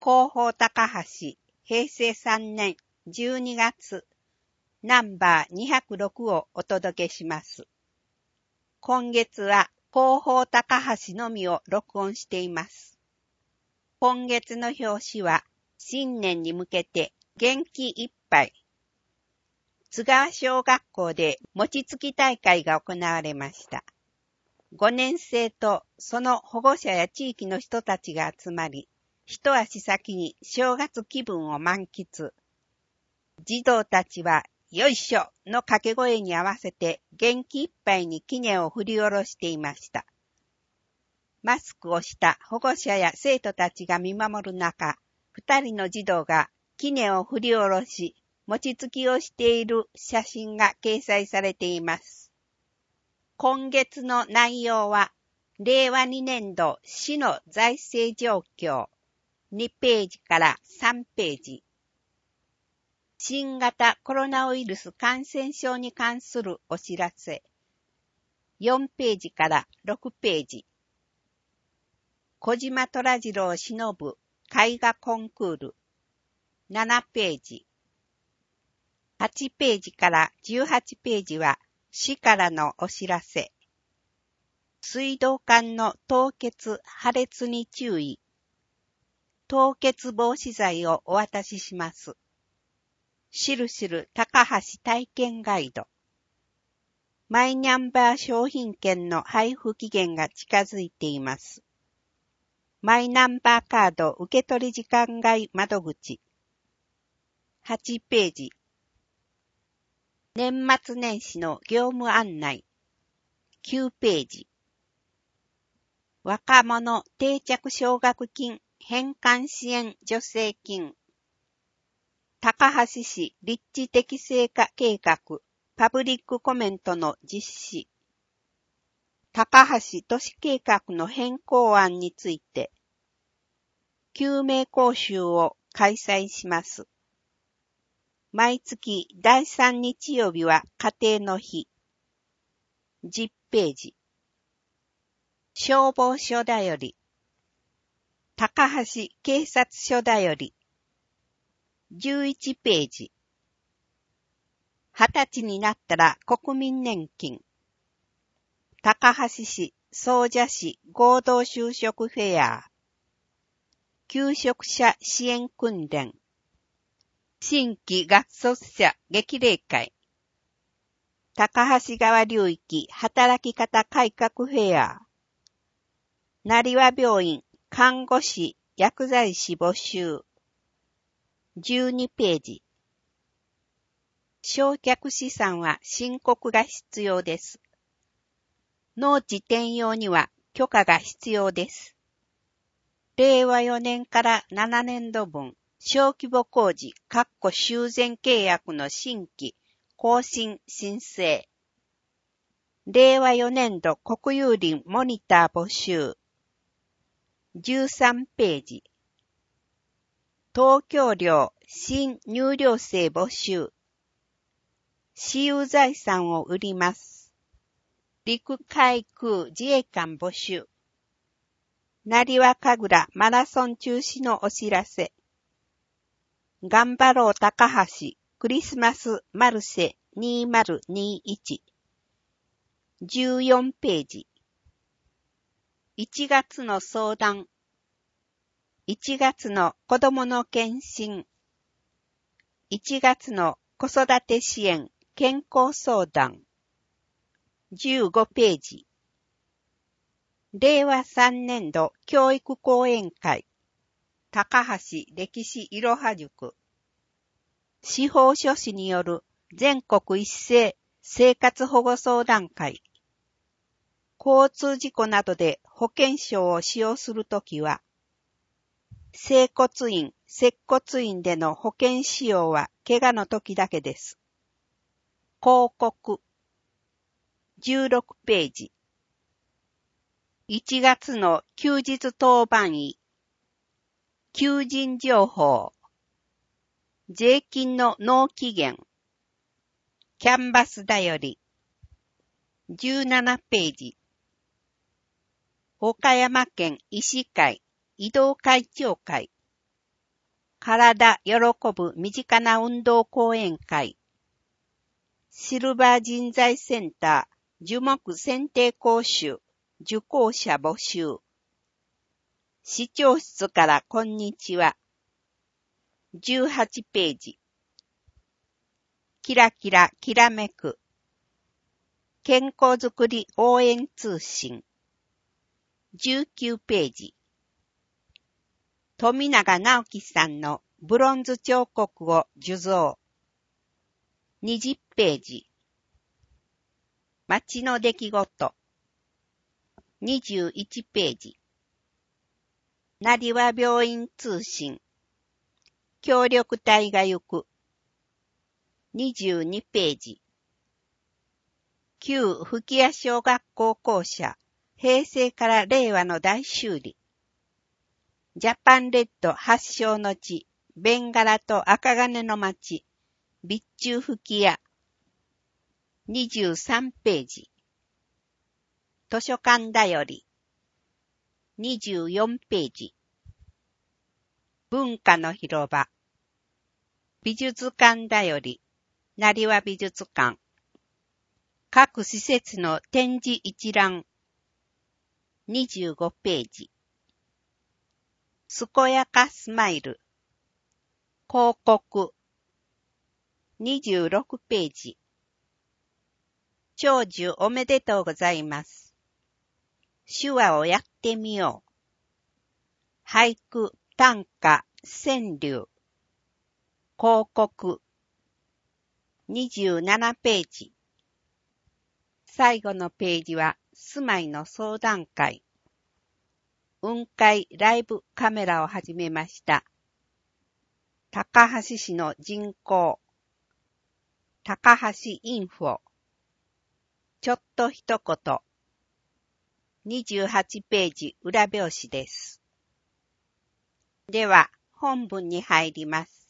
広報高橋、平成3年12月、ナンバー206をお届けします。今月は広報高橋のみを録音しています。今月の表紙は、新年に向けて元気いっぱい。津川小学校で餅つき大会が行われました。5年生とその保護者や地域の人たちが集まり、一足先に正月気分を満喫。児童たちは、よいしょの掛け声に合わせて元気いっぱいに杵を振り下ろしていました。マスクをした保護者や生徒たちが見守る中、2人の児童が杵を振り下ろし、餅つきをしている写真が掲載されています。今月の内容は、令和2年度市の財政状況、2ページから3ページ。新型コロナウイルス感染症に関するお知らせ。4ページから6ページ。小島虎次郎忍絵画コンクール。7ページ。8ページから18ページは市からのお知らせ。水道管の凍結破裂に注意。凍結防止剤をお渡しします。しるしる高橋体験ガイド。マイナンバー商品券の配布期限が近づいています。マイナンバーカード受け取り時間外窓口。8ページ。年末年始の業務案内。9ページ。若者定着奨学金返還支援助成金。高橋市立地適正化計画パブリックコメントの実施。高橋都市計画の変更案について、救命講習を開催します。毎月第3日曜日は家庭の日。10ページ。消防署だより。高橋警察署だより。11ページ。20歳になったら国民年金。高橋市総社市合同就職フェア。求職者支援訓練。新規学卒者激励会。高橋川流域働き方改革フェア。成羽病院看護師薬剤師募集。12ページ。償却資産は申告が必要です。農地転用には許可が必要です。令和4年から7年度分、小規模工事修繕契約の新規、更新申請。令和4年度国有林モニター募集。13ページ。東京領新入寮生募集。私有財産を売ります。陸海空自衛官募集。成羽神楽マラソン中止のお知らせ。頑張ろう高橋クリスマスマルシェ2021。14ページ。1月の相談。1月の子どもの検診。1月の子育て支援健康相談。15ページ。令和3年度教育講演会。高橋歴史いろは塾。司法書士による全国一斉生活保護相談会。交通事故などで保険証を使用するときは、整骨院、接骨院での保険使用は怪我の時だけです。広告。16ページ。1月の休日当番医。求人情報。税金の納期限。キャンバスだより。17ページ。岡山県医師会移動会長会。 体喜ぶ身近な運動講演会。シルバー人材センター樹木選定講習受講者募集。市長室からこんにちは。18ページ。キラキラきらめく。健康づくり応援通信。19ページ。富永直樹さんのブロンズ彫刻を受像。20ページ。街の出来事。21ページ。成羽病院通信。協力隊が行く。22ページ。旧吹屋小学校校舎、平成から令和の大修理。ジャパンレッド発祥の地、ベンガラと赤金の町、備中吹屋。23ページ。図書館だより。24ページ。文化の広場。美術館だより。成羽美術館。各施設の展示一覧。25ページ。健やかスマイル。広告。26ページ。長寿おめでとうございます。手話をやってみよう。俳句、短歌、川柳。広告。27ページ。最後のページは住まいの相談会。雲海ライブカメラを始めました。高橋市の人口。高橋インフォ。ちょっと一言。28ページ裏表紙です。では本文に入ります。